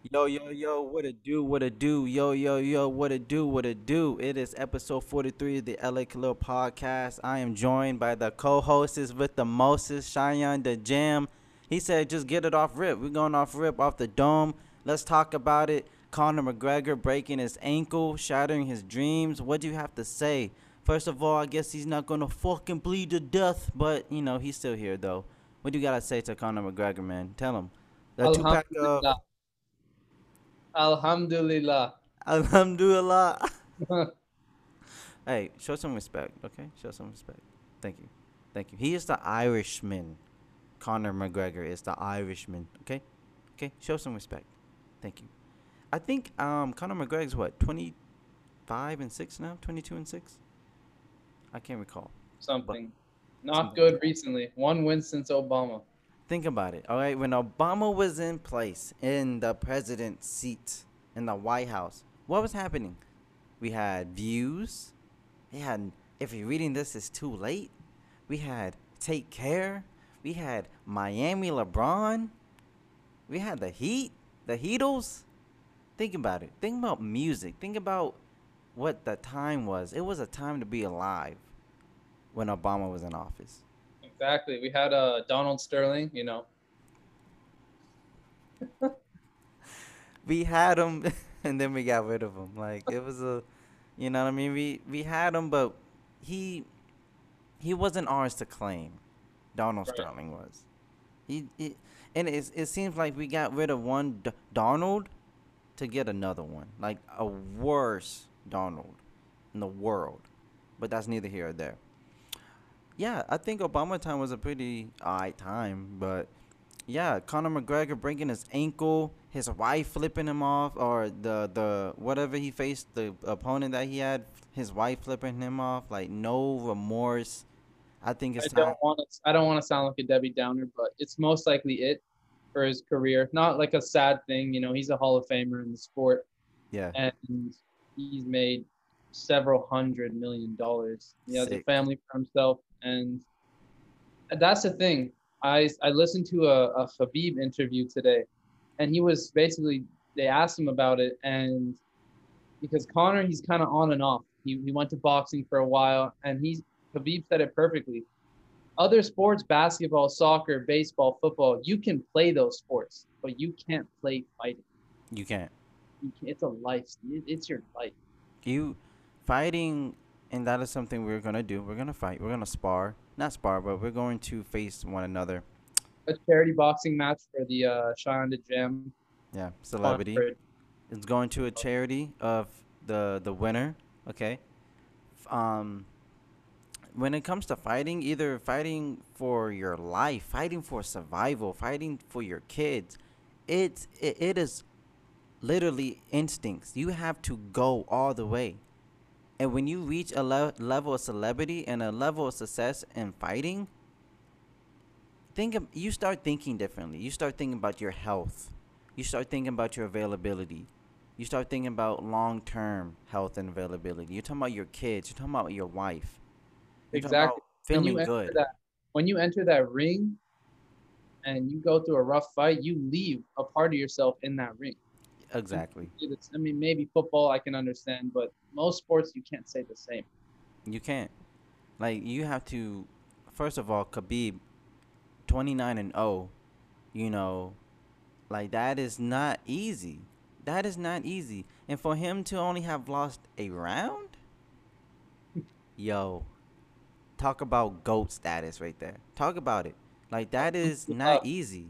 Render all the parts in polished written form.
Yo, yo, yo, what it do, what it do, yo, yo, yo, what it do, what it do. It is episode 43 of the LA Khalil podcast. I am joined by the co-hosts with the Moses, Cheyenne, the Jam. He said, just get it off rip. We're going off rip, off the dome. Let's talk about it. Conor McGregor breaking his ankle, shattering his dreams. What do you have to say? First of all, I guess he's not going to fucking bleed to death, but, he's still here, though. What do you got to say to Conor McGregor, man? Tell him. The two-pack of Alhamdulillah. Alhamdulillah. Alhamdulillah. Hey, show some respect, okay? Show some respect. Thank you. Thank you. He is the Irishman. Conor McGregor is the Irishman, okay? Okay, show some respect. Thank you. I think Conor McGregor's what, 25 and 6 now? 22 and 6? I can't recall. But Something. Not something like good that. recently. One win since Obama. Think about it, all right? When Obama was in place in the president's seat in the White House, what was happening? We had views. We had, if you're reading this, it's too late. We had Take Care. We had Miami LeBron. We had the Heat, the Heatles. Think about it. Think about music. Think about what the time was. It was a time to be alive when Obama was in office. Exactly. We had Donald Sterling. We had him, and then we got rid of him. Like it was a, you know what I mean. We had him, but he he wasn't ours to claim. Donald Right. Sterling was. He and it seems like we got rid of one Donald to get another one, like a worse Donald in the world. But that's neither here or there. Yeah, I think Obama time was a pretty alright time, but yeah, Conor McGregor breaking his ankle, his wife flipping him off, or the whatever he faced, the opponent that he had, his wife flipping him off, like no remorse. I think it's I time. don't want to. I don't want to sound like a Debbie Downer, but it's most likely it for his career. Not like a sad thing. He's a Hall of Famer in the sport, Yeah, and he's made several $100 million. He has a sick. family for himself, and that's the thing. I listened to a Khabib interview today, and he was basically they asked him about it, and because Connor he's kind of on and off. He went to boxing for a while, and Khabib said it perfectly. Other sports, basketball, soccer, baseball, football, you can play those sports, but you can't play fighting. You can't. It's a life. It's your life. You fighting, and that is something we're gonna do. We're gonna fight. We're gonna spar. Not spar, but we're going to face one another. A charity boxing match for the Cheyenne the Jam Yeah, fund celebrity. for It's going to a charity of the winner. Okay. Um, when it comes to fighting, either fighting for your life, fighting for survival, fighting for your kids, it is literally instincts. You have to go all the way. And when you reach a level of celebrity and a level of success in fighting, you start thinking differently. You start thinking about your health. You start thinking about your availability. You start thinking about long-term health and availability. You're talking about your kids. You're talking about your wife. You're talking about exactly when you feeling enter good. that when you enter that ring and you go through a rough fight, you leave a part of yourself in that ring. And Exactly. I mean, maybe football I can understand, but most sports you can't say the same. You can't. Like you have to. First of all, Khabib, 29-0. You know, like that is not easy. That is not easy. And for him to only have lost a round, yo, talk about GOAT status right there. Talk about it. Like that is not easy,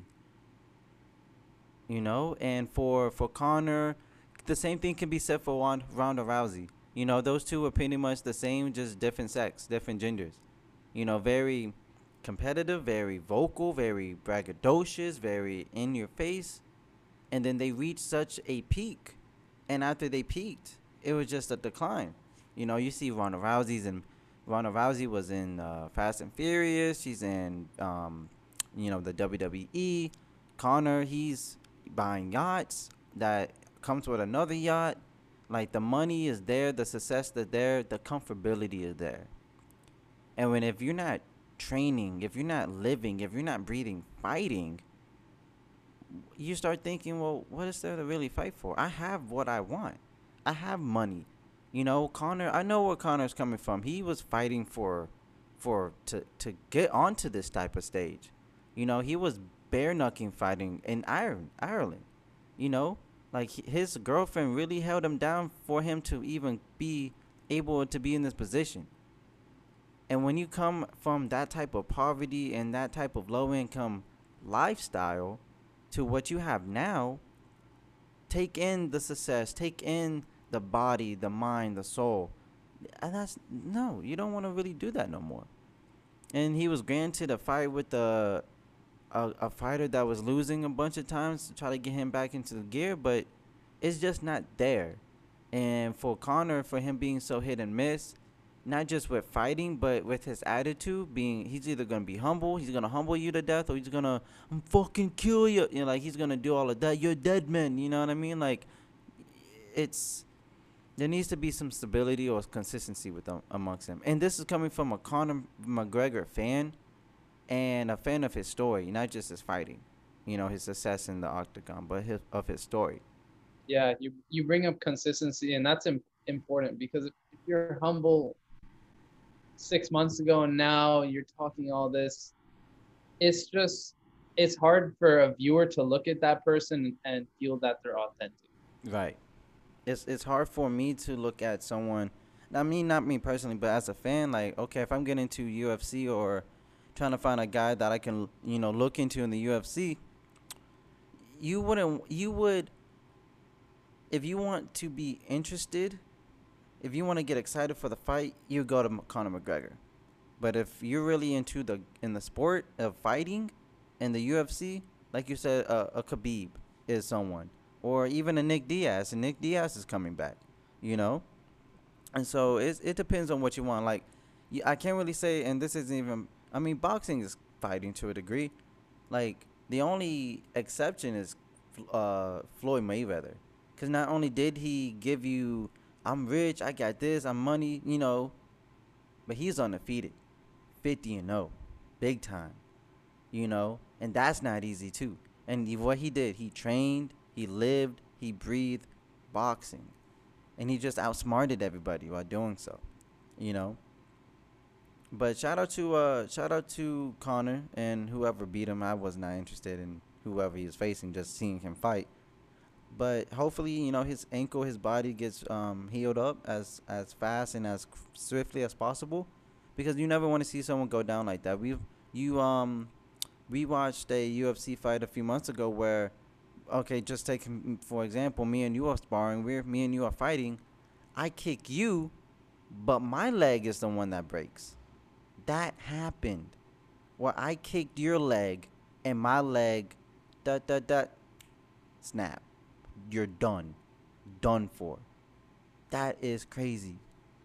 And for Connor, the same thing can be said for Ronda Rousey. Those two are pretty much the same, just different sex, different genders. Very competitive, very vocal, very braggadocious, very in your face, and then they reached such a peak, and after they peaked, it was just a decline. You see Ronda Rousey was in Fast and Furious. She's in the WWE. Connor, he's buying yachts that comes with another yacht. Like the money is there, the success is there, the comfortability is there. And if you're not training, if you're not living, if you're not breathing, fighting, you start thinking, well, what is there to really fight for? I have what I want. I have money. You know, Connor. I know where Connor's coming from. He was fighting to get onto this type of stage. You know, he was bare knucking fighting in Ireland. You know, like his girlfriend really held him down for him to even be able to be in this position. And when you come from that type of poverty and that type of low income lifestyle to what you have now, take in the success, take in the body, the mind, the soul. And that's no, you don't want to really do that no more. And he was granted a fight with a fighter that was losing a bunch of times to try to get him back into the gear, but it's just not there. And for Connor, for him being so hit and miss, not just with fighting, but with his attitude being, he's either gonna be humble, he's gonna humble you to death, or he's gonna fucking kill you. You know, like he's gonna do all of that. You're dead, man. You know what I mean? Like, it's there needs to be some stability or consistency with them amongst them. And this is coming from a Conor McGregor fan and a fan of his story, not just his fighting. You know, his success in the octagon, but his story. Yeah, you bring up consistency, and that's important because if you're humble 6 months ago and now you're talking all this, it's just it's hard for a viewer to look at that person and feel that they're authentic. Right. It's hard for me to look at someone. I mean, not me personally, but as a fan, like, okay, if I'm getting into UFC or trying to find a guy that I can, look into in the UFC, you would, if you want to be interested, if you want to get excited for the fight, you go to Conor McGregor. But if you're really into the sport of fighting, in the UFC, like you said, a Khabib is someone, or even a Nick Diaz, and Nick Diaz is coming back, you know. And so it depends on what you want. Like, I can't really say, and this isn't even. I mean, boxing is fighting to a degree. Like, the only exception is Floyd Mayweather, because not only did he give you, I'm rich, I got this, I'm money, but he's undefeated, 50-0, big time, and that's not easy too. And what he did, he trained, he lived, he breathed boxing, and he just outsmarted everybody while doing so, you know. But shout out to Connor and whoever beat him. I was not interested in whoever he was facing, just seeing him fight. But hopefully, his ankle, his body gets healed up as fast and as swiftly as possible, because you never want to see someone go down like that. You we watched a UFC fight a few months ago where, okay, just take for example, me and you are sparring. Me and you are fighting. I kick you, but my leg is the one that breaks. That happened. Where I kicked your leg and my leg, dot dot dot, snap. You're done, done for. That is crazy,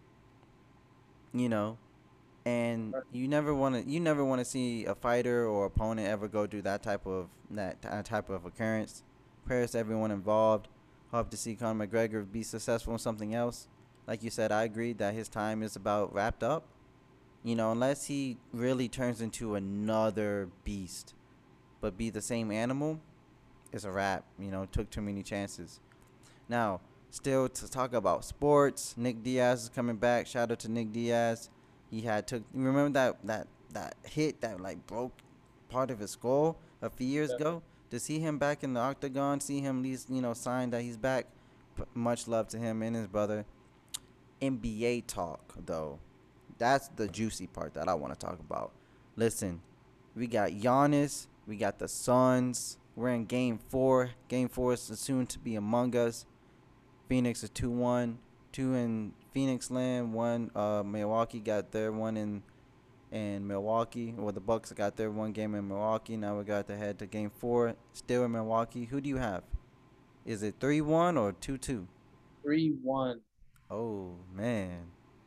you know. And you never want to see a fighter or opponent ever go through that type of occurrence. Prayers to everyone involved. Hope to see Conor McGregor be successful in something else. Like you said, I agree that his time is about wrapped up. Unless he really turns into another beast, but be the same animal, it's a wrap. Took too many chances. Now, still to talk about sports, Nick Diaz is coming back. Shout out to Nick Diaz. He had took. You remember that hit that like broke part of his skull a few years ago? To see him back in the octagon, see him at least sign that he's back. Much love to him and his brother. NBA talk though, that's the juicy part that I want to talk about. Listen, we got Giannis, we got the Suns. We're in Game 4. Game 4 is soon to be among us. Phoenix is 2-1. Two in Phoenix land. One Milwaukee got their one in Milwaukee. Well, the Bucks got their one game in Milwaukee. Now we got to head to Game 4, still in Milwaukee. Who do you have? Is it 3-1 or 2-2? 3-1. Oh man,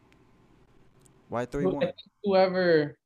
why I 3-1? think whoever,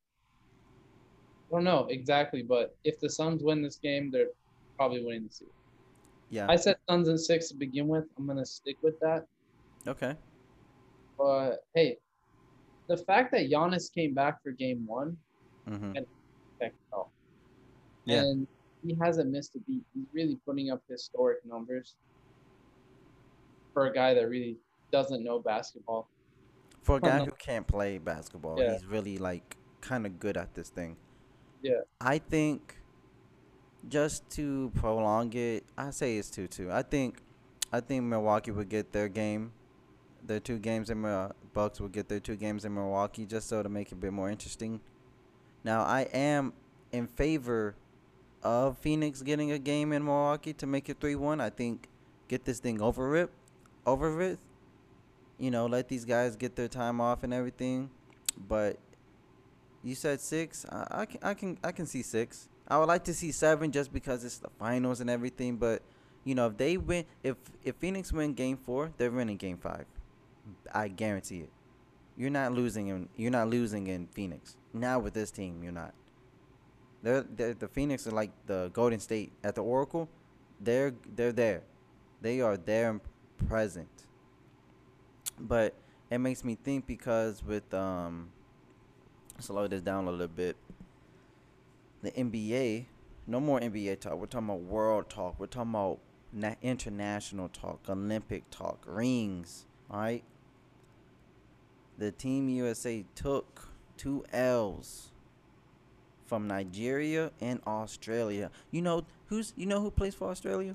I don't know exactly, but if the Suns win this game, they're probably winning the series. Yeah. I said Suns in 6 to begin with. I'm gonna stick with that. Okay. But hey, the fact that Giannis came back for Game 1 Mhm. and all. Yeah. And he hasn't missed a beat. He's really putting up historic numbers for a guy that really doesn't know basketball. For a guy No, who can't play basketball, yeah, he's really like kind of good at this thing. yeah. I think just to prolong it, I say it's 2-2. I think Milwaukee would get their game, their two games in Bucks would get their two games in Milwaukee just so to make it a bit more interesting. Now I am in favor of Phoenix getting a game in Milwaukee to make it 3-1. I think get this thing over with. Let these guys get their time off and everything. But you said six. I can see six. I would like to see seven just because it's the finals and everything. But if they win, if Phoenix win Game 4, they're winning Game 5. I guarantee it. You're not losing in Phoenix. Now with this team, you're not. The Phoenix are like the Golden State at the Oracle. They're there. They are there and present. But it makes me think because with slow this down a little bit. The NBA, no more NBA talk. We're talking about world talk. We're talking about international talk, Olympic talk, rings. All right. The Team USA took 2 L's from Nigeria and Australia. You know who plays for Australia?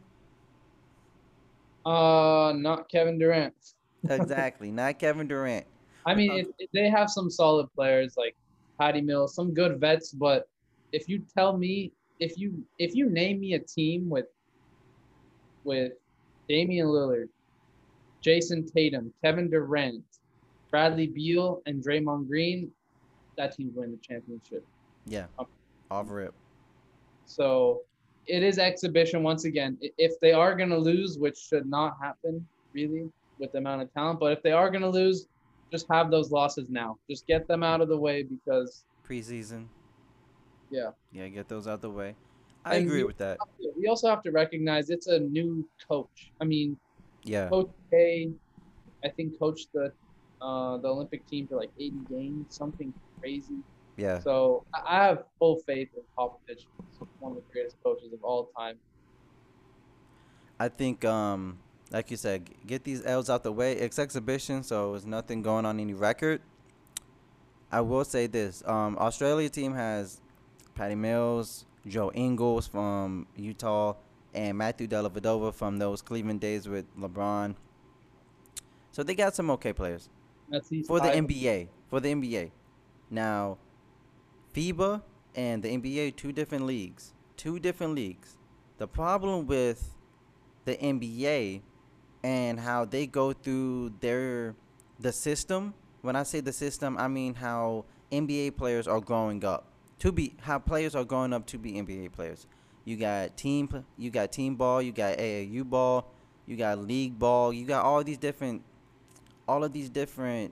Not Kevin Durant. Exactly, not Kevin Durant. I We're mean, talking. they have some solid players like Patty Mills, some good vets, but if you tell me if you name me a team with Damian Lillard, Jason Tatum, Kevin Durant, Bradley Beal, and Draymond Green, that team's winning the championship. Yeah, Um, off rip. So it is exhibition once again. If they are going to lose, which should not happen really with the amount of talent, but if they are going to lose, just have those losses now. Just get them out of the way because Preseason. yeah. Yeah, get those out the way. I And agree with that. we also have to recognize it's a new coach. I mean, Yeah, Coach K, I think coached the Olympic team for like 80 games, something crazy. yeah. So I have full faith in Popovich. He's one of the greatest coaches of all time. I think, like you said, get these L's out the way. It's exhibition, so there's nothing going on any record. I will say this: Australia team has Patty Mills, Joe Ingles from Utah, and Matthew Dellavedova from those Cleveland days with LeBron. So they got some okay players That's East for the High. NBA. For the NBA, now FIBA and the NBA, two different leagues. Two different leagues. The problem with the NBA and how they go through the system. When I say the system, I mean how NBA players are growing up to be how players are growing up to be NBA players. You got team ball, you got AAU ball, you got league ball, you got all of these different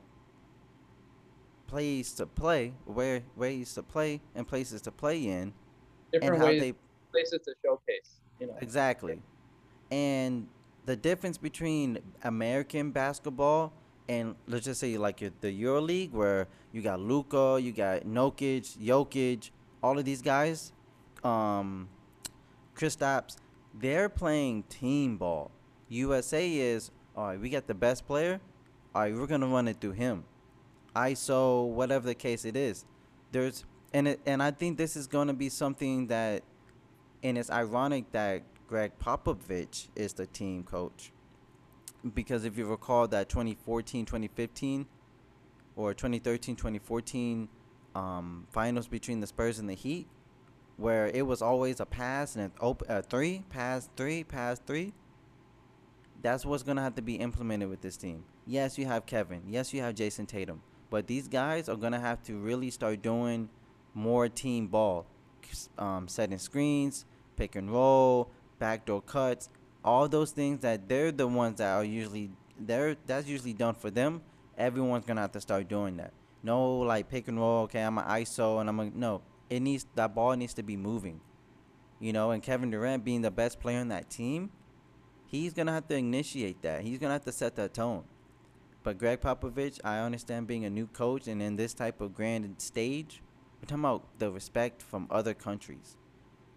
plays to play, where ways to play and places to play in, and Different how ways, they places to showcase. exactly. And the difference between American basketball and let's just say like the EuroLeague, where you got Luka, you got Jokic, all of these guys, um, Kristaps, they're playing team ball. USA is all right. We got the best player. All right, we're gonna run it through him. ISO, whatever the case it is. There's and I think this is gonna be something that, and it's ironic that Greg Popovich is the team coach because if you recall that 2014, 2015, or 2013, 2014 finals between the Spurs and the Heat, where it was always a pass and a three, pass three, pass three. That's what's gonna have to be implemented with this team. Yes, you have Kevin. Yes, you have Jason Tatum. But these guys are gonna have to really start doing more team ball, setting screens, pick and roll, backdoor cuts, all those things that they're the ones that are usually that's usually done for them. Everyone's gonna have to start doing that. No, like pick and roll. Okay, I'm an ISO and I'm a no. That ball needs to be moving. And Kevin Durant being the best player on that team, he's gonna have to initiate that. He's gonna have to set that tone. But Greg Popovich, I understand being a new coach and in this type of grand stage, we're talking about the respect from other countries.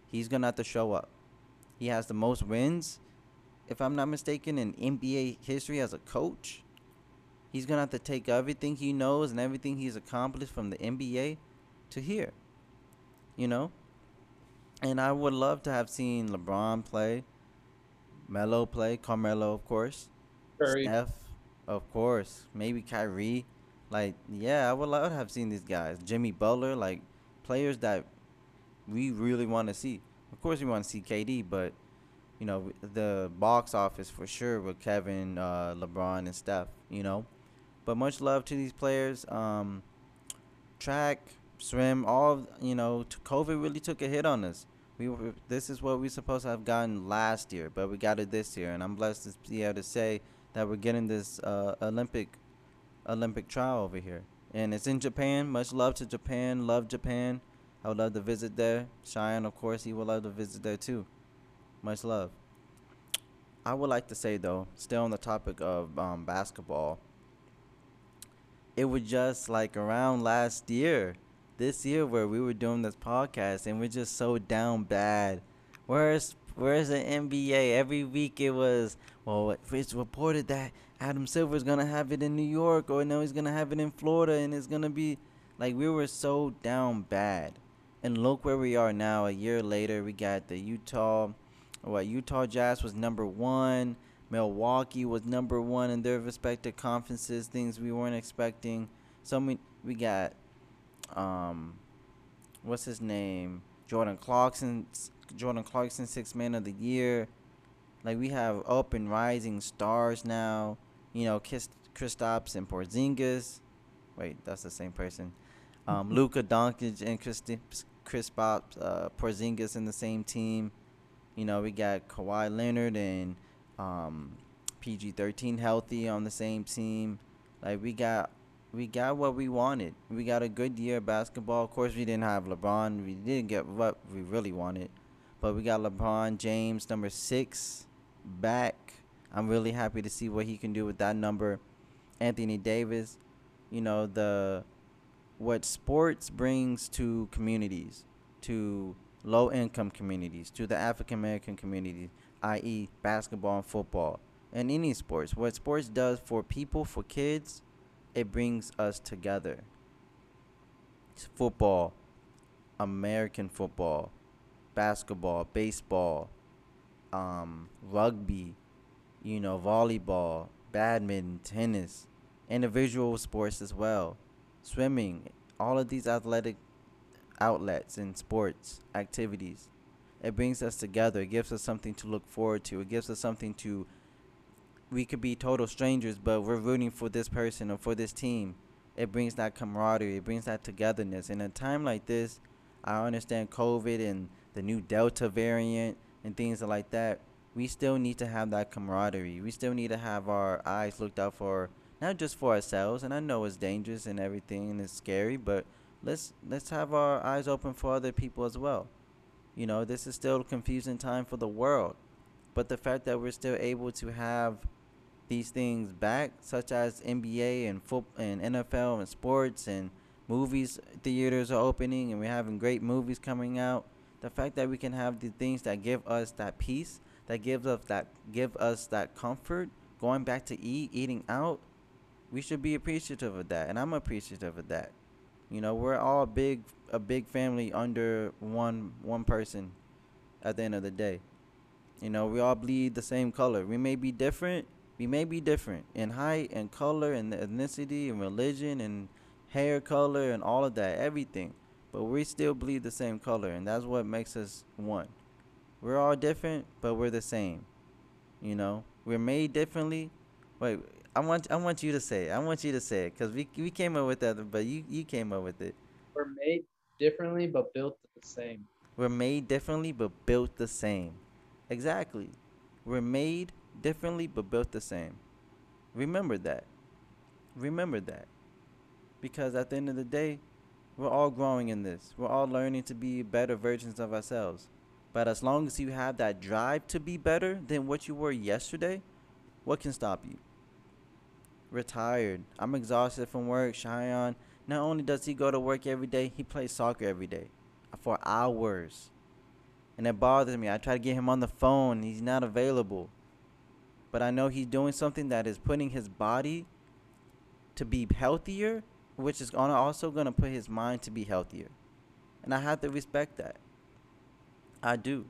He's gonna have to show up. He has the most wins, if I'm not mistaken, in NBA history as a coach. He's gonna have to take everything he knows and everything he's accomplished from the NBA to here, you know. And I would love to have seen LeBron play, Melo play, Carmelo of course, Curry. Steph, of course, maybe Kyrie. Like, yeah, I would love to have seen these guys. Jimmy Butler, like players that we really want to see. Of course, we want to see KD, but the box office for sure with Kevin, LeBron, and Steph. But much love to these players. Track, swim, COVID really took a hit on us. This is what we supposed to have gotten last year, but we got it this year, and I'm blessed to be able to say that we're getting this Olympic trial over here, and it's in Japan. Much love to Japan. Love Japan. I would love to visit there. Cheyenne, of course, he would love to visit there too. Much love. I would like to say though, still on the topic of basketball, it was just like around last year, this year where we were doing this podcast and we're just so down bad. Where's the NBA? Every week it was, well, it's reported that Adam Silver's gonna have it in New York, or no, he's gonna have it in Florida, and it's gonna be like we were so down bad. And look where we are now. A year later, we got the Utah Jazz was number one. Milwaukee was number one in their respective conferences. Things we weren't expecting. We got um, what's his name? Jordan Clarkson, sixth man of the year. Like we have up and rising stars now. Kristaps and Porzingis. Wait, that's the same person. Luka Doncic and Kristaps Porzingis in the same team. We got Kawhi Leonard and PG-13 healthy on the same team. Like we got what we wanted. We got a good year of basketball. Of course, we didn't have LeBron. We didn't get what we really wanted, but we got LeBron James, number 6, back. I'm really happy to see what he can do with that number. Anthony Davis, the what sports brings to communities, to low income communities, to the African American community, i.e., basketball and football, and any sports. What sports does for people, for kids, it brings us together. It's football, American football, basketball, baseball, rugby, volleyball, badminton, tennis, individual sports as well, swimming, all of these athletic outlets and sports activities. It brings us together. It gives us something to look forward to. It gives us something to. We could be total strangers, but we're rooting for this person or for this team. It brings that camaraderie. It brings that togetherness. In a time like this, I understand COVID and the new Delta variant and things like that. We still need to have that camaraderie. We still need to have our eyes looked out for, not just for ourselves. And I know it's dangerous and everything, and it's scary, but let's have our eyes open for other people as well. This is still a confusing time for the world, but the fact that we're still able to have these things back, such as NBA and and NFL and sports and movies theaters are opening and we're having great movies coming out. The fact that we can have the things that give us that peace, that give us that comfort, going back to eating out, we should be appreciative of that, and I'm appreciative of that. We're all a big family under one person at the end of the day. We all bleed the same color. We may be different. We may be different in height and color and ethnicity and religion and hair color and all of that, everything. But we still bleed the same color, and that's what makes us one. We're all different, but we're the same. We're made differently. Wait, I want you to say it. I want you to say it because we came up with that, but you came up with it. We're made differently but built the same. We're made differently, but built the same. Exactly. We're made differently, but built the same. Remember that. Remember that. Because at the end of the day, we're all growing in this. We're all learning to be better versions of ourselves. But as long as you have that drive to be better than what you were yesterday, what can stop you? Retired. I'm exhausted from work. Cheyenne, not only does he go to work every day, he plays soccer every day for hours. And it bothers me. I try to get him on the phone. He's not available. But I know he's doing something that is putting his body to be healthier, which is also going to put his mind to be healthier. And I have to respect that. I do.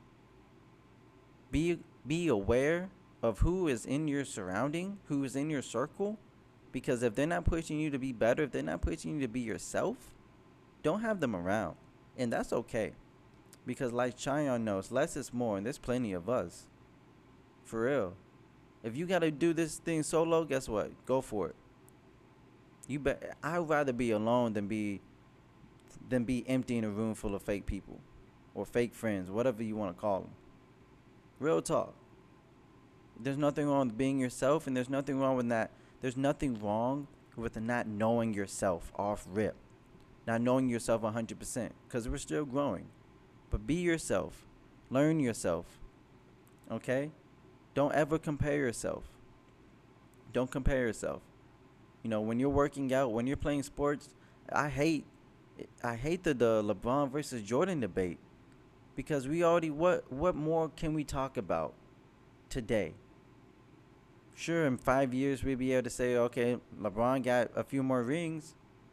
Be aware of who is in your surrounding, who is in your circle, because if they're not pushing you to be better, if they're not pushing you to be yourself, don't have them around. And that's okay. Because like Cheyenne knows, less is more, and there's plenty of us. For real. If you gotta do this thing solo, guess what? Go for it. I'd rather be alone than be empty in a room full of fake people or fake friends, whatever you want to call them. Real talk. There's nothing wrong with being yourself, and there's nothing wrong with that. There's nothing wrong with not knowing yourself off rip, not knowing yourself 100%, because we're still growing. But be yourself, learn yourself. Okay? Don't ever compare yourself. Don't compare yourself. You know, when you're working out, when you're playing sports, I hate the LeBron versus Jordan debate, because we already what more can we talk about today? Sure, in 5 years we'll be able to say, okay, LeBron got a few more rings,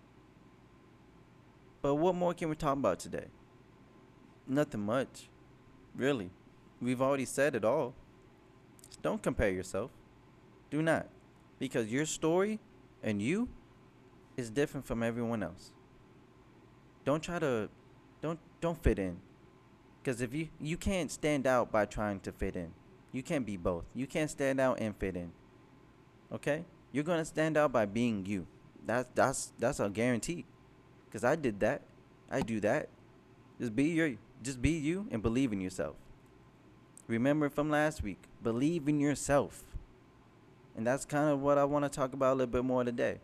but what more can we talk about today? Nothing much, really. We've already said it all. Don't compare yourself. Do not, because your story and you is different from everyone else. Don't try to don't fit in, because if you can't stand out by trying to fit in. You can't be both. You can't stand out and fit in. Okay? You're gonna stand out by being you. That's a guarantee. Cause I did that. I do that. Just be you and believe in yourself. Remember from last week. Believe in yourself. And that's kind of what I want to talk about a little bit more today.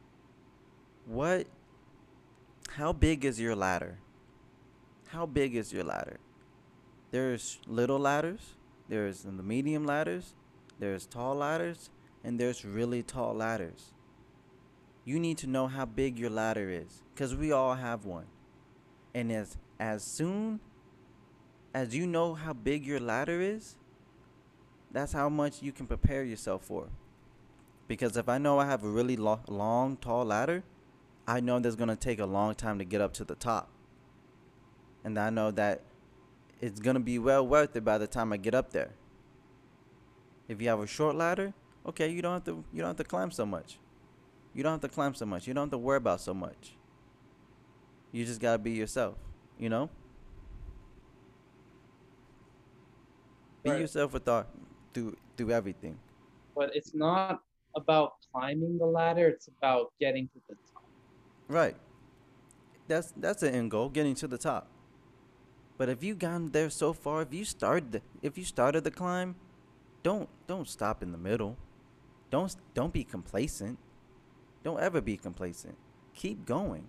How big is your ladder? How big is your ladder? There's little ladders, there's the medium ladders, there's tall ladders, and there's really tall ladders. You need to know how big your ladder is, because we all have one. And as soon as you know how big your ladder is, that's how much you can prepare yourself for. Because if I know I have a really long, tall ladder, I know there's going to take a long time to get up to the top. And I know that it's going to be well worth it by the time I get up there. If you have a short ladder, okay, you don't have to climb so much. You don't have to climb so much. You don't have to worry about so much. You just got to be yourself, you know? Be Right. yourself through everything. But it's not about climbing the ladder, it's about getting to the top. Right. That's the end goal, getting to the top. But if you gotten there so far, if you started the climb, don't stop in the middle. Don't be complacent. Don't ever be complacent. Keep going.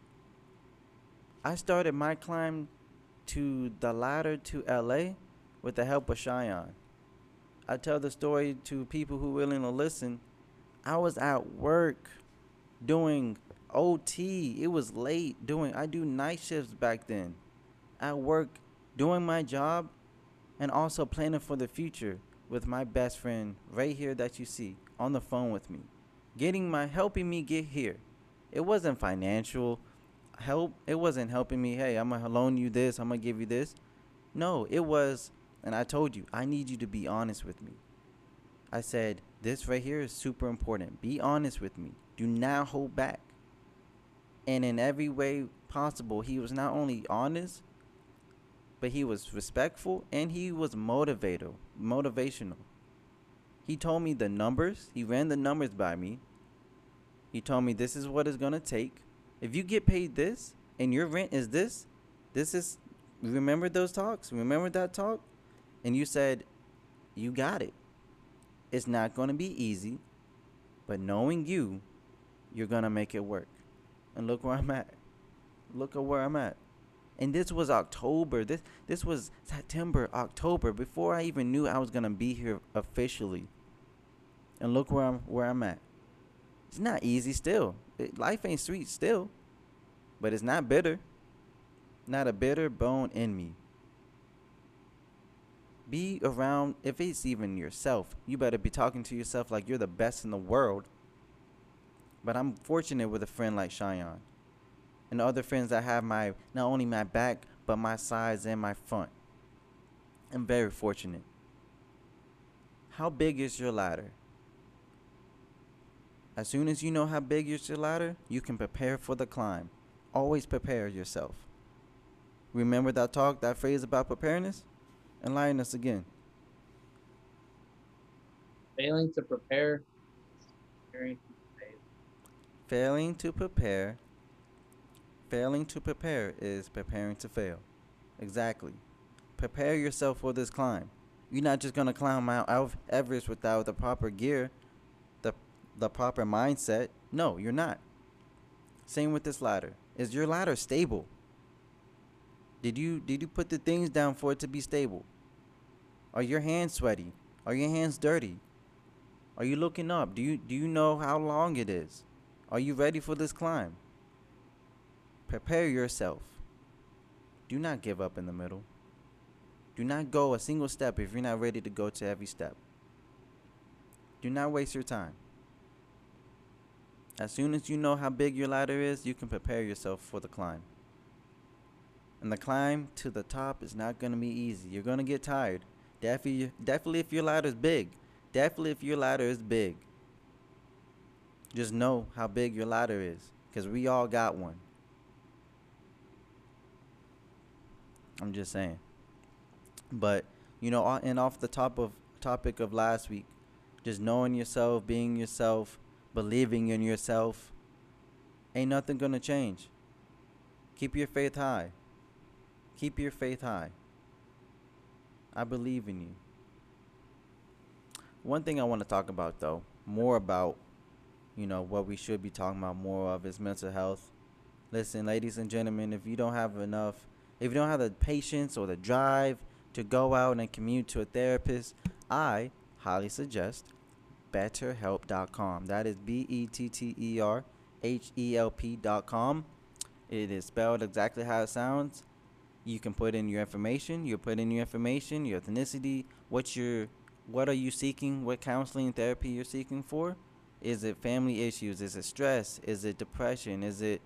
I started my climb to the ladder to LA with the help of Cheyenne. I tell the story to people who are willing to listen. I was at work doing OT. It was late I do night shifts back then. At work doing my job and also planning for the future with my best friend right here that you see on the phone with me. Helping me get here. It wasn't financial help. It wasn't helping me, hey, I'm going to loan you this, I'm going to give you this. No, it was, and I told you, I need you to be honest with me. I said, this right here is super important. Be honest with me. Do not hold back. And in every way possible, he was not only honest, but he was respectful and he was motivational. He told me the numbers. He ran the numbers by me. He told me this is what it's going to take. If you get paid this and your rent is this is, remember those talks? Remember that talk? And you said, you got it. It's not going to be easy, but knowing you're going to make it work. And look where I'm at. Look at where I'm at. And this was October. This was September, October, before I even knew I was going to be here officially. And look where I'm at. It's not easy still. Life ain't sweet still. But it's not bitter. Not a bitter bone in me. Be around, if it's even yourself, you better be talking to yourself like you're the best in the world. But I'm fortunate with a friend like Cheyenne and other friends that have my, not only my back, but my sides and my front. I'm very fortunate. How big is your ladder? As soon as you know how big is your ladder, you can prepare for the climb. Always prepare yourself. Remember that talk, that phrase about preparedness? Enlighten us again. Failing to prepare, preparing to fail. Failing to prepare. Failing to prepare is preparing to fail. Exactly. Prepare yourself for this climb. You're not just gonna climb Mount Everest without the proper gear, the the proper mindset. No, you're not. Same with this ladder. Is your ladder stable? Did you put the things down for it to be stable? Are your hands sweaty? Are your hands dirty? Are you looking up? Do you know how long it is? Are you ready for this climb? Prepare yourself. Do not give up in the middle. Do not go a single step if you're not ready to go to every step. Do not waste your time. As soon as you know how big your ladder is, you can prepare yourself for the climb. And the climb to the top is not going to be easy. You're going to get tired. Definitely if your ladder is big. Definitely if your ladder is big. Just know how big your ladder is, because we all got one. I'm just saying. But, and off the topic of last week, just knowing yourself, being yourself, believing in yourself, ain't nothing going to change. Keep your faith high. Keep your faith high. I believe in you. One thing I want to talk about, though, more about, what we should be talking about more of is mental health. Listen, ladies and gentlemen, if you don't have the patience or the drive to go out and commute to a therapist, I highly suggest BetterHelp.com. That is BetterHelp.com. It is spelled exactly how it sounds. You can put in your information. You put in your information, your ethnicity, what are you seeking, what counseling and therapy you're seeking for. Is it family issues? Is it stress? Is it depression? Is it,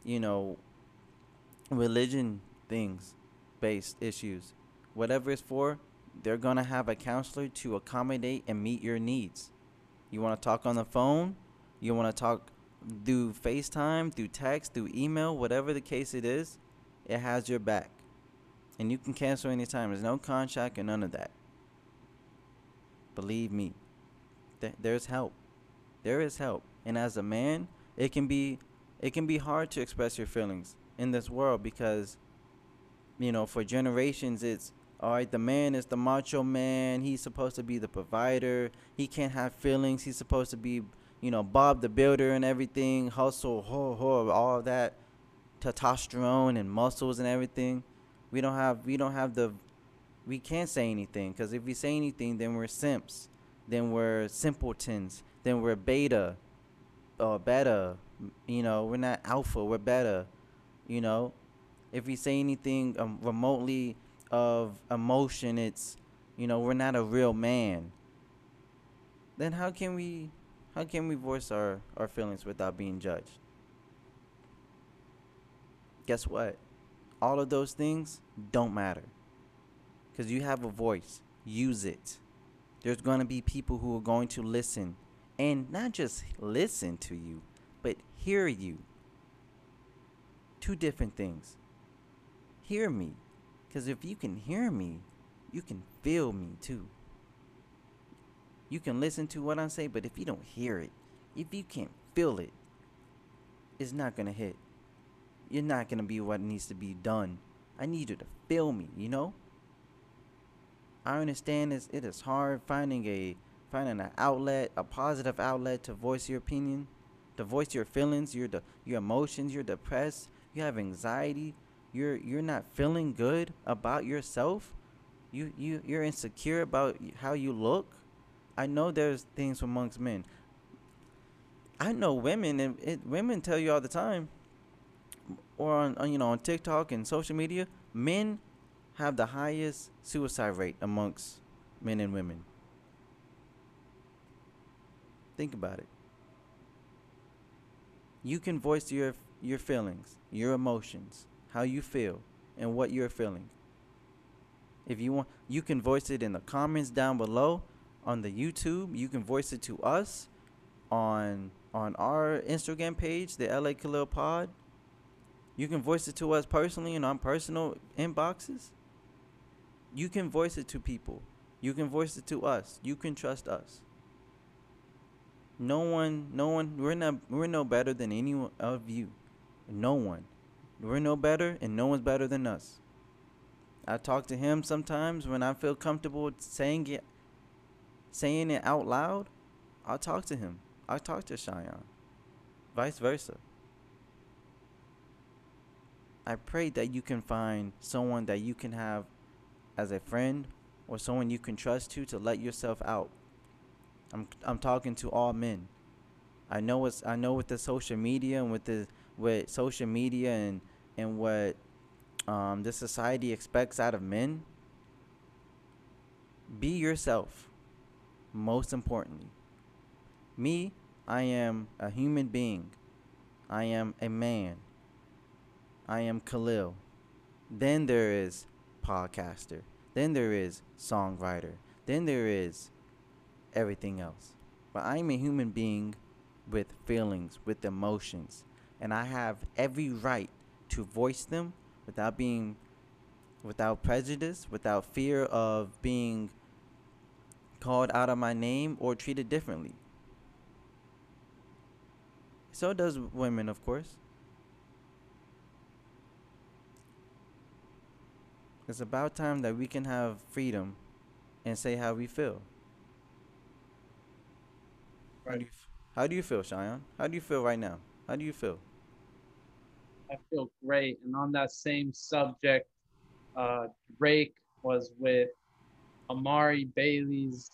religion things based issues? Whatever it's for, they're going to have a counselor to accommodate and meet your needs. You want to talk on the phone? You want to talk through FaceTime, through text, through email, whatever the case it is, it has your back. And you can cancel anytime. There's no contract or none of that. Believe me, there's help. There is help. And as a man, it can be hard to express your feelings in this world because, for generations it's, all right, the man is the macho man. He's supposed to be the provider. He can't have feelings. He's supposed to be, Bob the Builder and everything, hustle, all of that, testosterone and muscles and everything. We can't say anything, because if we say anything, then we're simps, then we're simpletons, then we're beta or beta. We're not alpha, we're beta. If we say anything remotely of emotion, it's, we're not a real man. Then how can we voice our feelings without being judged? Guess what? All of those things don't matter, because you have a voice. Use it. There's going to be people who are going to listen, and not just listen to you, but hear you. Two different things. Hear me, because if you can hear me, you can feel me too. You can listen to what I say, but if you don't hear it, if you can't feel it, it's not going to hit. You're not going to be what needs to be done. I need you to feel me, I understand it is hard finding an outlet, a positive outlet to voice your opinion, to voice your feelings, your emotions. You're depressed, you have anxiety, you're not feeling good about yourself. You're insecure about how you look. I know there's things amongst men. I know women, and women tell you all the time, or on TikTok and social media, men have the highest suicide rate amongst men and women. Think about it. You can voice your feelings, your emotions, how you feel, and what you're feeling. If you want, you can voice it in the comments down below on the YouTube. You can voice it to us on our Instagram page, the LA Khalil Pod. You can voice it to us personally in our personal inboxes. You can voice it to people. You can voice it to us. You can trust us. No one, we're no better than any of you. No one. We're no better, and no one's better than us. I talk to him sometimes when I feel comfortable saying it out loud. I'll talk to him. I'll talk to Cheyenne. Vice versa. I pray that you can find someone that you can have as a friend or someone you can trust to let yourself out. I'm talking to all men. I know with the social media and with social media and what the society expects out of men. Be yourself. Most importantly, me, I am a human being. I am a man. I am Khalil. Then there is podcaster. Then there is songwriter. Then there is everything else. But I'm a human being with feelings, with emotions, and I have every right to voice them without being without prejudice, without fear of being called out of my name or treated differently. So does women, of course. It's about time that we can have freedom and say how we feel. How do Right. you, how do you feel, Cheyenne? How do you feel right now? How do you feel? I feel great. And on that same subject, uh, Drake was with Amari Bailey's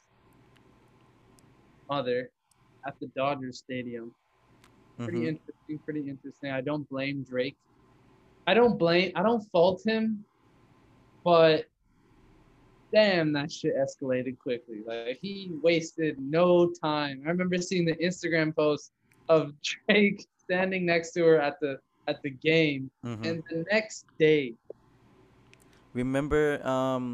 mother at the Dodger Stadium. Mm-hmm. Pretty interesting. I don't blame Drake. I don't fault him, but damn, that shit escalated quickly. Like he wasted no time. I remember seeing the Instagram post of Drake standing next to her at the game, Mm-hmm. and the next day, Remember,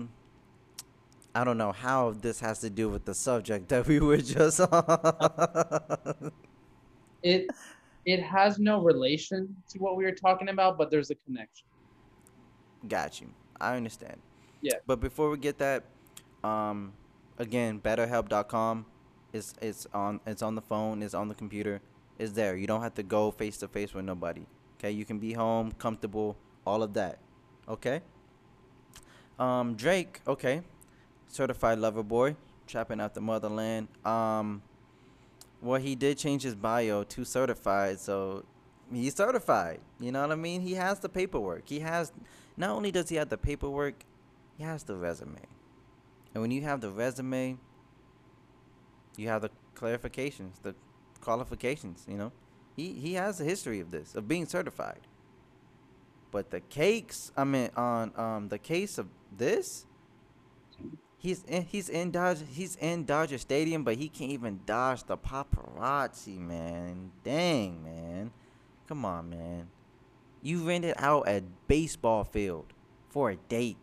I don't know how this has to do with the subject that we were just on. it it has no relation to what we were talking about, but there's a connection. Got you. I understand. Yeah, But before we get that, um, again, BetterHelp.com it's on the phone, it's on the computer, it's there. You don't have to go face to face with nobody. Okay, you can be home, comfortable, all of that. Okay. Drake. Okay, certified lover boy, trapping out the motherland. Well, he did change his bio to certified, so he's certified. You know what I mean? He has the paperwork. He has, not only does he have the paperwork, he has the resume. And when you have the resume, you have the clarifications, the qualifications, you know? He has a history of this, of being certified. But the cakes, I mean on the case of this, he's in Dodger Stadium, but he can't even dodge the paparazzi, man. Dang, man. Come on, man. You rented out a baseball field for a date.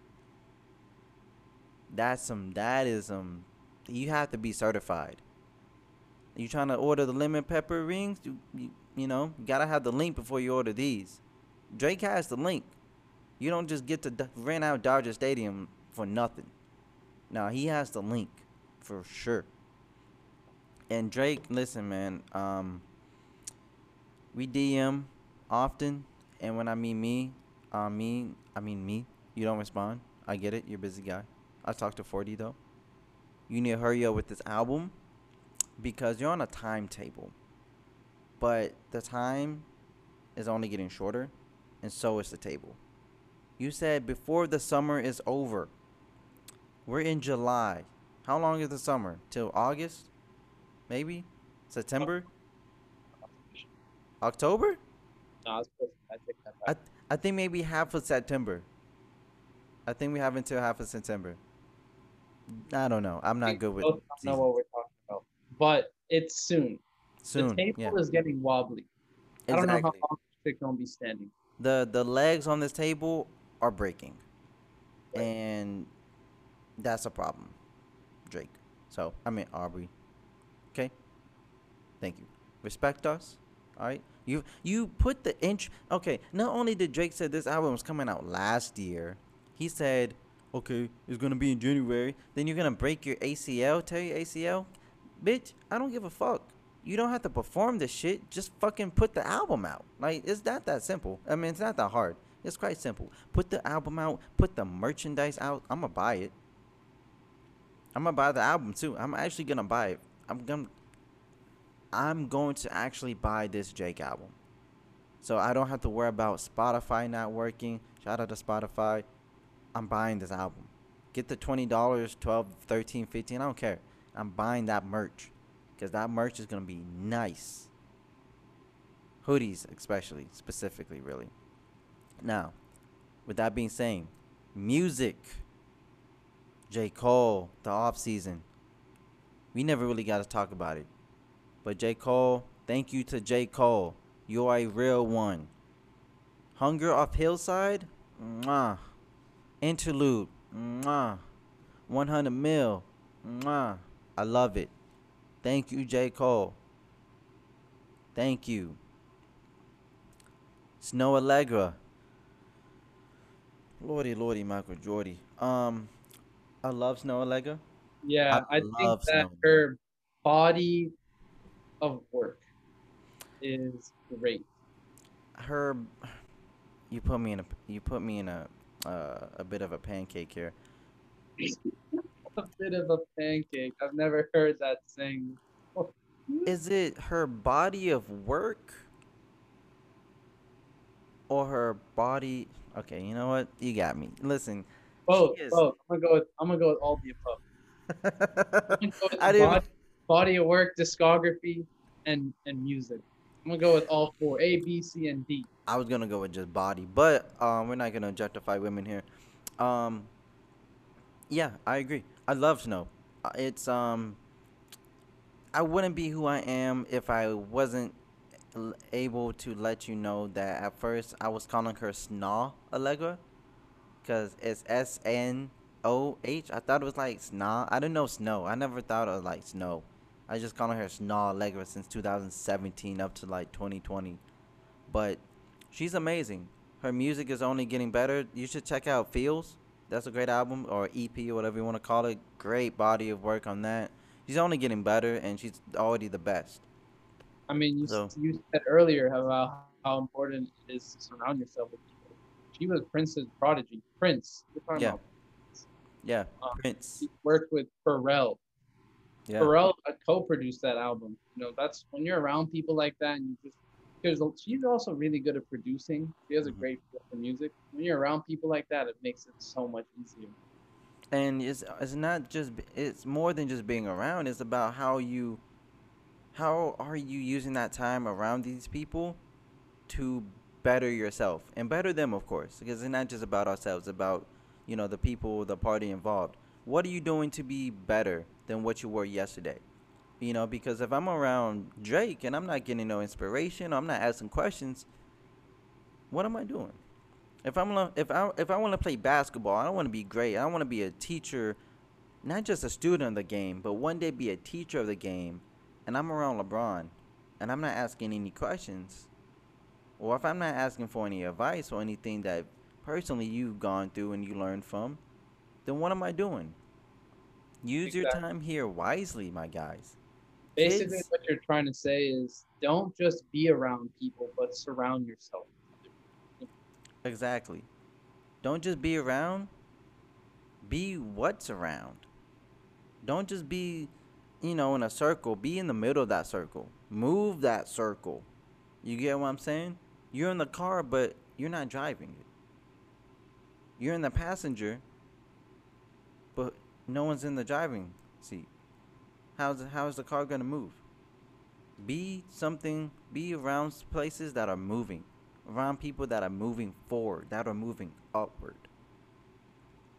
That is you have to be certified. You trying to order the lemon pepper rings? You know, you gotta have the link before you order these. Drake has the link. You don't just get to rent out Dodger Stadium for nothing. Now he has the link for sure. And Drake, listen, man. We DM often, and when I mean me, I mean me. You don't respond. I get it. You're a busy guy. I talked to 40 though. You need to hurry up with this album because you're on a timetable. But the time is only getting shorter, and so is the table. You said before the summer is over. We're in July. How long is the summer? Till August? Maybe? September? October? no, I take that I back. I think maybe half of September. I think we have until half of September. I don't know. I'm not We good with both don't know seasons. what we're talking about, but it's soon. The Soon, yeah, table is getting wobbly. I don't know how exactly. long it's gonna be standing. The legs on this table are breaking, Right. and that's a problem, Drake. So I mean Aubrey. Okay, thank you. Respect us. All right. You put the inch. Okay. Not only did Drake said this album was coming out last year, he said, okay, it's gonna be in January. Then you're gonna break your ACL. Tear your ACL, bitch. I don't give a fuck. You don't have to perform this shit. Just fucking put the album out. Like it's not that simple. I mean, it's not that hard. It's quite simple. Put the album out. Put the merchandise out. I'ma buy it. I'm gonna buy the album too. I'm actually gonna buy it. I'm gonna I'm going to actually buy this Drake album. So I don't have to worry about Spotify not working. Shout out to Spotify. I'm buying this album. Get the $20, 12, 13, 15. I don't care. I'm buying that merch. Because that merch is going to be nice. Hoodies, especially, specifically, really. Now, with that being said, music. J. Cole, the off season. We never really got to talk about it. But J. Cole, thank you to J. Cole. You are a real one. Hunger off Hillside? Mwah. Interlude? Mwah. 100 mil? Mwah. I love it. Thank you, J. Cole. Thank you. Snow Allegra. Lordy, Lordy, Michael Jordy. I love Snow Allegra. I Yeah, I think love that Snow Allegra. her body of work is great. Her, you put me in a bit of a pancake here. A bit of a pancake. I've never heard that saying before. Is it her body of work or her body? Okay, you know what? You got me. Listen, she Both, is. both. I'm gonna go with all the above. I'm gonna go I with didn't. body of work, discography, and music. I'm gonna go with all four: A, B, C, and D. I was gonna go with just body, but we're not gonna objectify women here. Um, yeah, I agree. I love Snow. It's I wouldn't be who I am if I wasn't able to let you know that at first I was calling her Snow Allegra because it's Snoh. I thought it was like Snow. I didn't know Snow. I never thought of like Snow. I just calling her Snow Allegra since 2017 up to like 2020. But she's amazing. Her music is only getting better. You should check out Feels. That's a great album or EP or whatever you want to call it. Great body of work on that. She's only getting better and she's already the best. I mean, So you said earlier about how important it is to surround yourself with people. She was Prince's prodigy. Prince. We're talking yeah, about. yeah, Um, Prince. he worked with Pharrell. Yeah. Pharrell co-produced that album. That's when you're around people like that, and you just because she's also really good at producing. She has a hmm great feel for music. When you're around people like that, it makes it so much easier. And it's not just it's more than just being around. It's about how are you using that time around these people to better yourself and better them, of course, because it's not just about ourselves, it's about the people, the party involved. What are you doing to be better than what you were yesterday? Because if I'm around Drake and I'm not getting no inspiration, or I'm not asking questions, what am I doing? If I want to play basketball, I don't want to be great. I want to be a teacher, not just a student of the game, but one day be a teacher of the game. And I'm around LeBron, and I'm not asking any questions. Or if I'm not asking for any advice or anything that personally you've gone through and you learned from, then what am I doing? Use your Exactly. time here wisely, my guys. Basically, Kids, what you're trying to say is don't just be around people, but surround yourself with other people. exactly. Don't just be around, be what's around. Don't just be, in a circle. Be in the middle of that circle. Move that circle. You get what I'm saying? You're in the car, but you're not driving it. You're in the passenger, but no one's in the driving seat. How's the car gonna move? Be something. Be around places that are moving, around people that are moving forward, that are moving upward.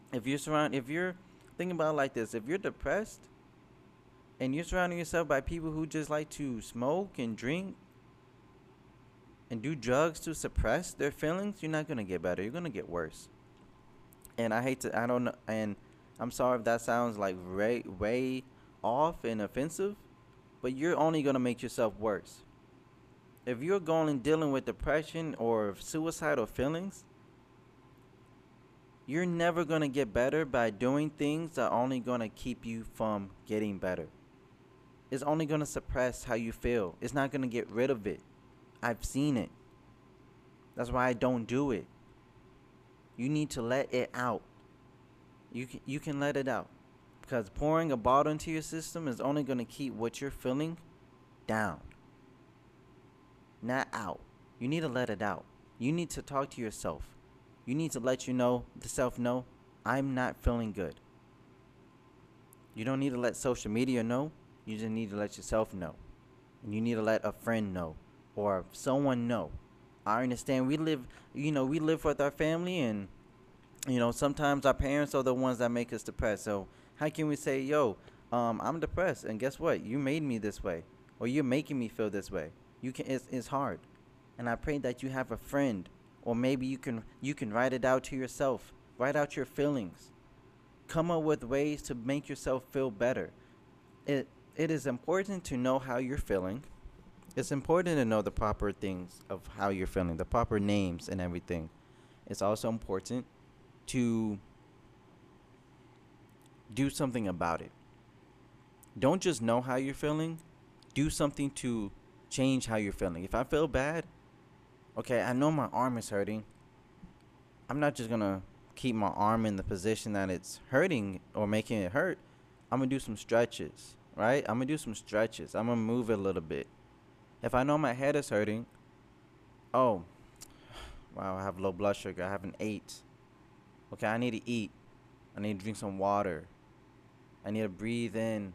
If you're thinking about it like this, if you're depressed and you're surrounding yourself by people who just like to smoke and drink and do drugs to suppress their feelings, you're not gonna get better. You're gonna get worse. And I hate to, I don't know, and I'm sorry if that sounds like way off and offensive, but you're only gonna make yourself worse. If you're going and dealing with depression or suicidal feelings, you're never gonna get better by doing things that are only gonna keep you from getting better. It's only gonna suppress how you feel. It's not gonna get rid of it. I've seen it. That's why I don't do it. You need to let it out. You can let it out. Because pouring a bottle into your system is only gonna keep what you're feeling down, not out. You need to let it out. You need to talk to yourself. You need to let the self know, I'm not feeling good. You don't need to let social media know. You just need to let yourself know. And you need to let a friend know or someone know. I understand we live with our family, and sometimes our parents are the ones that make us depressed. So how can we say, yo, I'm depressed, and guess what? You made me this way, or you're making me feel this way. It's hard, and I pray that you have a friend, or maybe you can write it out to yourself. Write out your feelings. Come up with ways to make yourself feel better. It is important to know how you're feeling. It's important to know the proper things of how you're feeling, the proper names and everything. It's also important to do something about it. Don't just know how you're feeling, do something to change how you're feeling. If I feel bad, okay, I know my arm is hurting. I'm not just gonna keep my arm in the position that it's hurting or making it hurt. I'm gonna do some stretches, right? I'm gonna do some stretches. I'm gonna move it a little bit. If I know my head is hurting, oh, wow, I have low blood sugar. I haven't ate. Okay, I need to eat. I need to drink some water. I need to breathe in,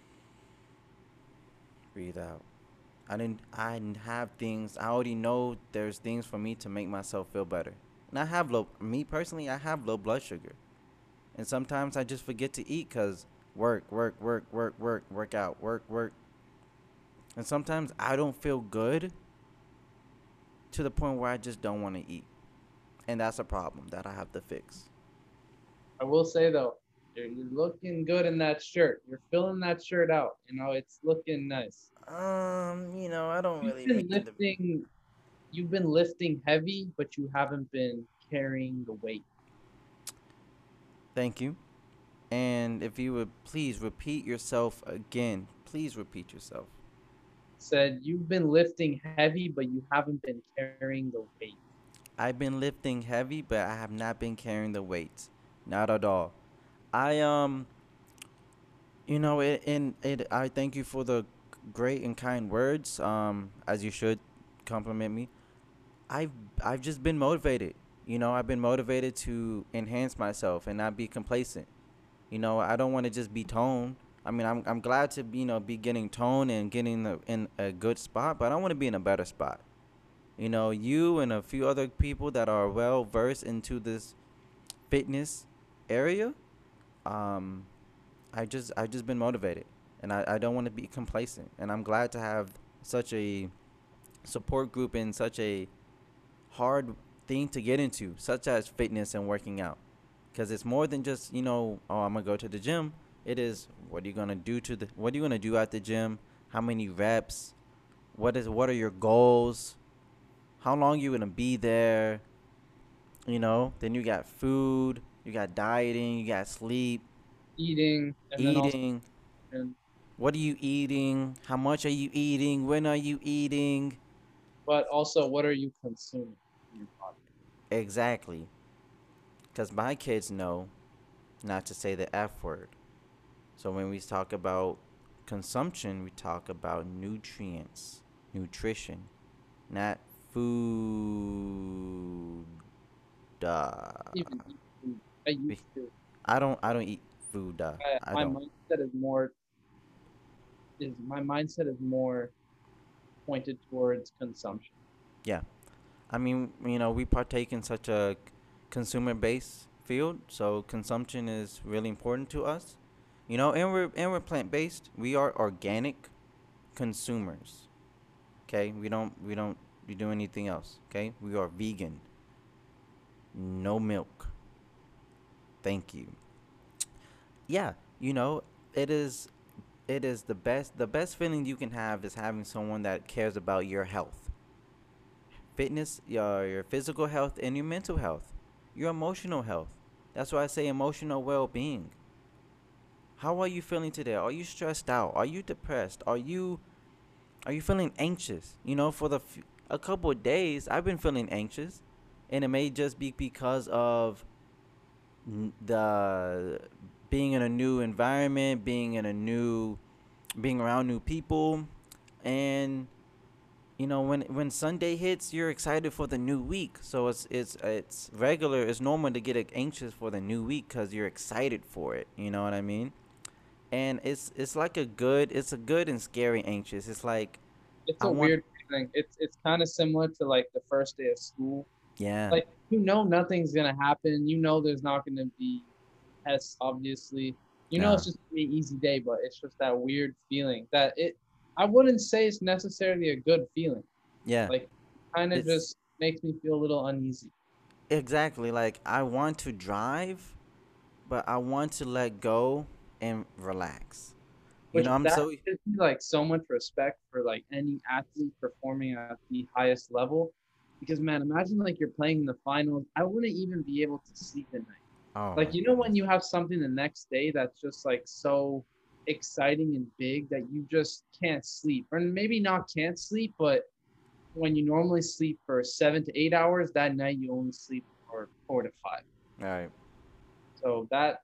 breathe out. I didn't have things. I already know there's things for me to make myself feel better. And me personally, I have low blood sugar. And sometimes I just forget to eat because work out, work. And sometimes I don't feel good to the point where I just don't want to eat. And that's a problem that I have to fix. I will say though, you're looking good in that shirt. You're filling that shirt out. It's looking nice. I don't You've really been mean to. lifting. You've been lifting heavy, but you haven't been carrying the weight. Thank you. And if you would please repeat yourself again. Please repeat yourself. Said you've been lifting heavy, but you haven't been carrying the weight. I've been lifting heavy, but I have not been carrying the weights. Not at all. I I thank you for the great and kind words. As you should compliment me. I've I've just been motivated. I've been motivated to enhance myself and not be complacent. I don't want to just be toned. I mean, I'm glad to be getting toned and getting in a good spot, but I want to be in a better spot. You and a few other people that are well versed into this fitness area. Um, I just been motivated, and I don't want to be complacent. And I'm glad to have such a support group in such a hard thing to get into, such as fitness and working out. Because it's more than just oh, I'm gonna go to the gym. It is, what are you gonna do at the gym? How many reps? What are your goals? How long you gonna be there? Then you got food, you got dieting, you got sleep, Eating, and then also, eating. and, What are you eating? How much are you eating? When are you eating? but also, what are you consuming in your body? Exactly. Because my kids know not to say the F word. So when we talk about consumption, we talk about nutrients, nutrition, not food. Even eat food. I used to. I don't eat food. I My don't. mindset is more pointed towards consumption. Yeah. I mean, we partake in such a consumer base field, so consumption is really important to us. You know, and we're plant based. We are organic consumers. Okay, we don't do anything else. Okay, we are vegan. No milk. Thank you. Yeah, you know, it is it is the best feeling you can have is having someone that cares about your health, fitness, your physical health and your mental health, your emotional health. That's why I say emotional well-being. How are you feeling today? Are you stressed out? Are you depressed? Are you feeling anxious? You know, for a couple of days I've been feeling anxious, and it may just be because of the being in a new environment, being around new people, and when Sunday hits, you're excited for the new week. So it's regular, it's normal to get anxious for the new week because you're excited for it. You know what I mean? And it's like it's a good and scary anxious. It's like It's I a want, weird feeling. It's kind of similar to like the first day of school. yeah, Like nothing's gonna happen. There's not gonna be tests, obviously. nah, It's just gonna be an easy day, but it's just that weird feeling that it. I wouldn't say it's necessarily a good feeling. yeah. Like, kind of It's just makes me feel a little uneasy. exactly like I want to drive, but I want to let go and relax. You Which know, I'm that so gives me like so much respect for like any athlete performing at the highest level. Because man, imagine like you're playing in the finals. I wouldn't even be able to sleep at night. oh my Like when goodness. you have something the next day that's just like so exciting and big that you just can't sleep. Or maybe not can't sleep, but when you normally sleep for 7 to 8 hours, that night you only sleep for 4 to 5. All right. So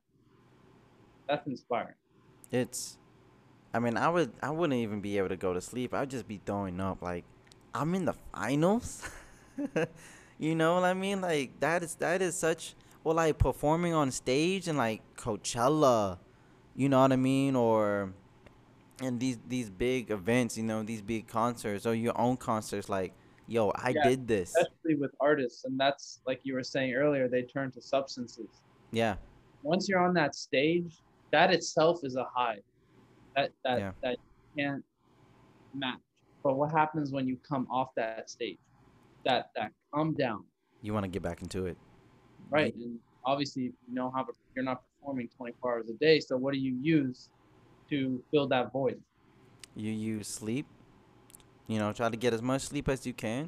that's inspiring. It's I mean, I wouldn't even be able to go to sleep. I'd just be throwing up. Like, I'm in the finals. You know what I mean? Like that is such, well, like performing on stage and like Coachella. You know what I mean? Or and these big events. These big concerts or your own concerts. Like, yo, I Yeah, did this. especially with artists, and that's like you were saying earlier, they turn to substances. Yeah, Once you're on that stage, that itself is a high yeah. that you can't match. But what happens when you come off that stage? That calm down, You want to get back into it. right? You, And obviously, you're not performing 24 hours a day. So what do you use to fill that void? you use sleep. Try to get as much sleep as you can.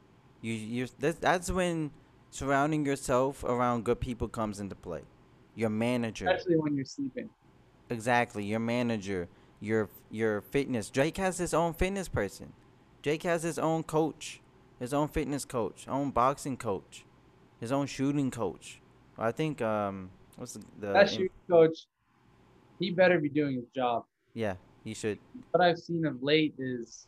That's when surrounding yourself around good people comes into play. Your manager, Especially when you're sleeping. exactly. Your manager, your fitness. Drake has his own fitness person. Drake has his own coach, his own fitness coach, own boxing coach, his own shooting coach. I think what's That shooting coach, he better be doing his job. yeah, he should. What I've seen of late is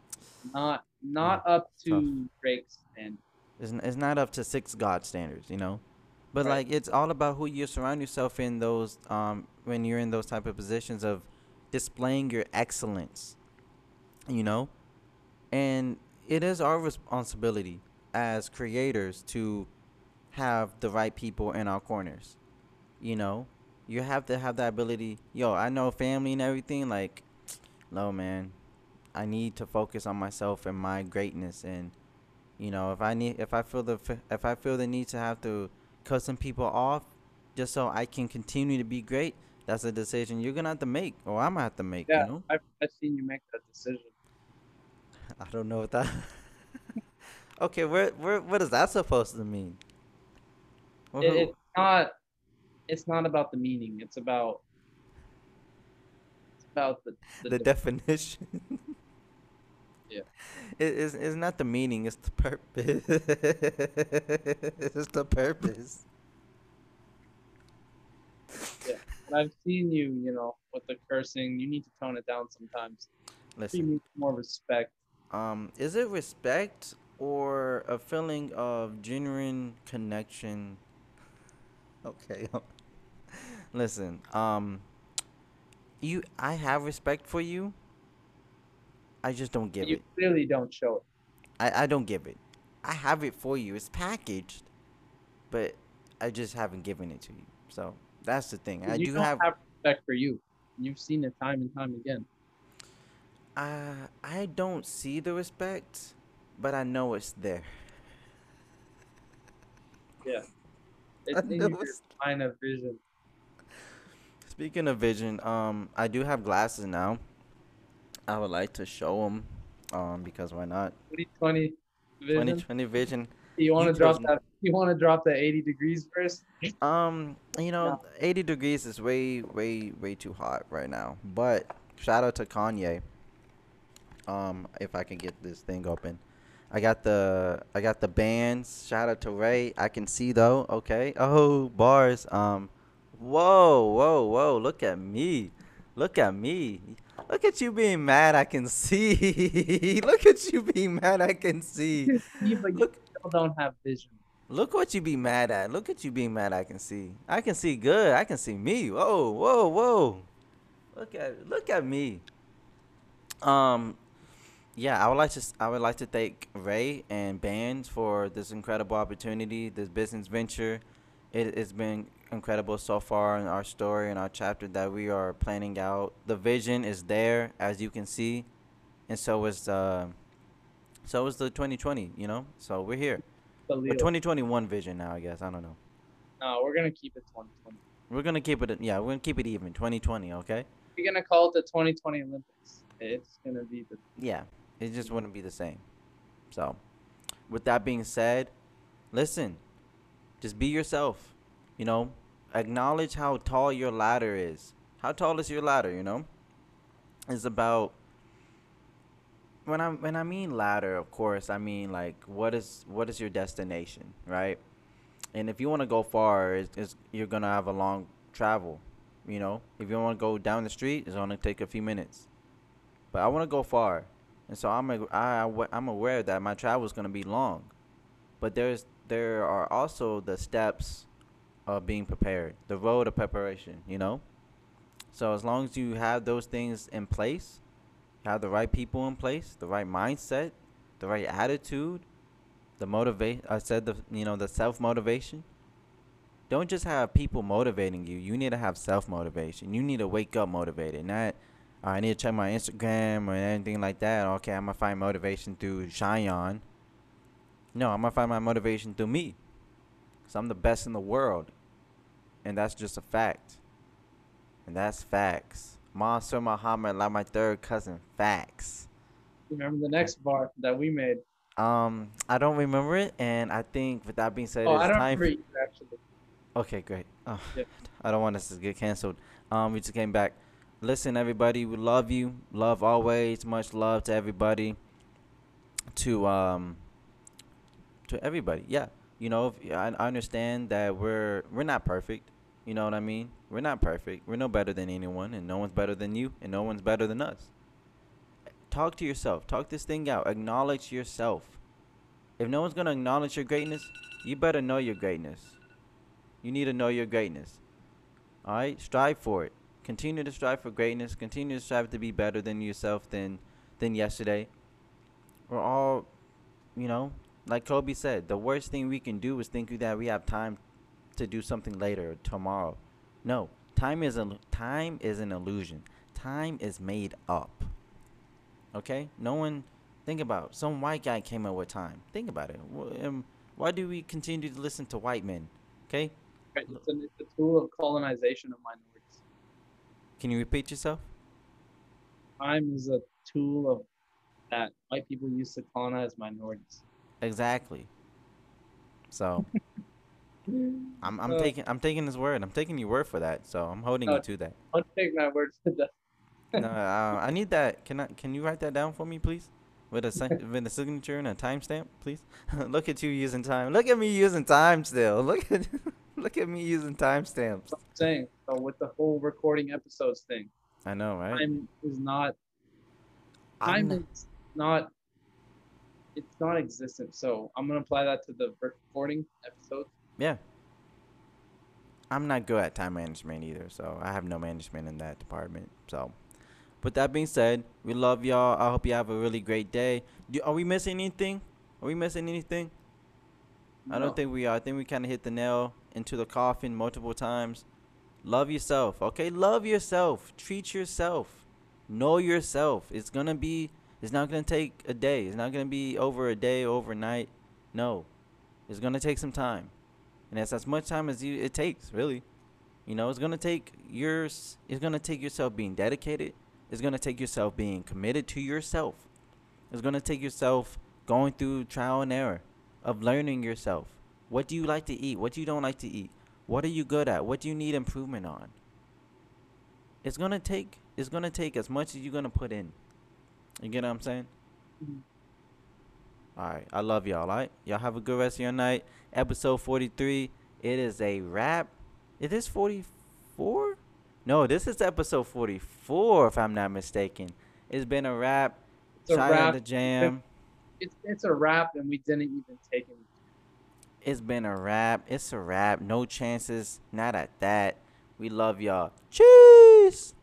Mm, not up tough. to Drake's standard. It's not up to six God standards. But Right. like it's all about who you surround yourself in those when you're in those type of positions of displaying your excellence, you know? And it is our responsibility as creators to have the right people in our corners, you know? You have to have that ability. Yo, I know family and everything like no man. I need to focus on myself and my greatness, and if I feel the need to have to cut some people off just so I can continue to be great, that's a decision you're gonna have to make, or I'm gonna have to make. Yeah, I've seen you make that decision. I don't know what that. Okay, what is that supposed to mean? Well, It, who? it's not about the meaning. It's about the The definition. yeah. It's not the meaning. It's the purpose. It's the purpose. Yeah. But I've seen you, with the cursing. You need to tone it down sometimes. You Listen. need more respect. Is it respect or a feeling of genuine connection? Okay. Listen. I have respect for you. I just don't give You it. clearly don't show it. I don't give it. I have it for you. It's packaged, but I just haven't given it to you. So that's the thing. I You do don't have. have respect for you. You've seen it time and time again. I don't see the respect, but I know it's there. Yeah, I it's in know your it's. line of vision. Speaking of vision, I do have glasses now. I would like to show them, because why not? 2020 vision. 2020 vision. You want You to drop chose. that? You want to drop that 80 degrees first? No. 80 degrees is way, way, way too hot right now. But shout out to Kanye. If I can get this thing open. I got the bands. Shout out to Ray. I can see though. Okay. Oh, bars. Whoa, whoa, whoa. Look at me. Look at me. Look at you being mad. I can see. Look at you being mad. I can see. You see, but you Look. still don't have vision. Look what you be mad at. Look at you being mad. I can see. I can see good. I can see me. Whoa, whoa, whoa. Look at me. Um, yeah, I would like to thank Ray and Bands for this incredible opportunity, this business venture. It's been incredible so far in our story and our chapter that we are planning out. The vision is there, as you can see, and so is the 2020. So we're here. The Or Leo. 2021 vision now, I guess. I don't know. No, we're gonna keep it 2020. We're gonna keep it. Yeah, we're gonna keep it even. 2020. Okay. We're gonna call it the 2020 Olympics. It's gonna be the. Yeah, it just wouldn't be the same. So, with that being said, listen, just be yourself. You know, acknowledge how tall your ladder is. How tall is your ladder? It's about when I mean ladder, of course, I mean like what is your destination, right? And if you want to go far, you're gonna have a long travel. If you want to go down the street, it's gonna take a few minutes. But I want to go far, and so I'm aware that my travel is gonna be long. But there are also the steps of being prepared, the road of preparation. So as long as you have those things in place, have the right people in place, the right mindset, the right attitude, the motivate. I said the self motivation. Don't just have people motivating you. You need to have self motivation. You need to wake up motivated. Not, I need to check my Instagram or anything like that. Okay, I'm gonna find motivation through Cheyenne. No, I'm gonna find my motivation through me. Cause I'm the best in the world, and that's just a fact. And that's facts. Monster Muhammad, like my third cousin. Facts. Remember the next bar that we made? I don't remember it, and I think with that being said, Oh, it's I don't time. remember either, actually. Okay, great. Yeah. I don't want us to get canceled. We just came back. Listen, everybody, we love you. Love always. Much love to everybody. To to everybody. Yeah. I understand that we're not perfect. You know what I mean? We're not perfect. We're no better than anyone, and no one's better than you, and no one's better than us. Talk to yourself. Talk this thing out. Acknowledge yourself. If no one's gonna acknowledge your greatness, you better know your greatness. You need to know your greatness. All right, strive for it. Continue to strive for greatness. Continue to strive to be better than yourself than yesterday. We're all, you know, like Kobe said, the worst thing we can do is think that we have time to do something later or tomorrow. No, time is an illusion. Time is made up. Okay? No one think about it. Some white guy came up with time. Think about it. Why do we continue to listen to white men? Okay? Right, it's a tool of colonization of minorities. Can you repeat yourself? Time is a tool of that white people use to colonize minorities. Exactly. So I'm Uh, taking his word. I'm taking your word for that. So I'm holding you no, to that. don't take my word for that. No, I need that. Can you write that down for me, please? With a signature and a timestamp, please. Look at you using time. Look at me using time still. Look at me using timestamps. I'm saying, so with the whole recording episodes thing, I know, right? time is not I'm time not, is not it's not existent. So I'm gonna apply that to the recording episodes. yeah. I'm not good at time management either, so I have no management in that department. So, with that being said, we love y'all. I hope you have a really great day. Are we missing anything? Are we missing anything? I don't No, think we are. I think we kind of hit the nail into the coffin multiple times. Love yourself, okay? Love yourself. Treat yourself. Know yourself. It's not gonna take a day. It's not gonna be over a day, overnight. No. It's gonna take some time. And that's as much time as it takes, really. You know, it's gonna take yourself being dedicated. It's gonna take yourself being committed to yourself. It's gonna take yourself going through trial and error of learning yourself. What do you like to eat? What you don't like to eat? What are you good at? What do you need improvement on? It's gonna take as much as you're gonna put in. You get what I'm saying? Mhm. All right. I love y'all. All right. Y'all have a good rest of your night. Episode 43. It is a wrap. It is 44? No, this is episode 44, if I'm not mistaken. It's been a wrap. It's a Shy on wrap. the jam. It's a wrap, and we didn't even take any. It's been a wrap. It's a wrap. No chances. Not at that. We love y'all. Cheese.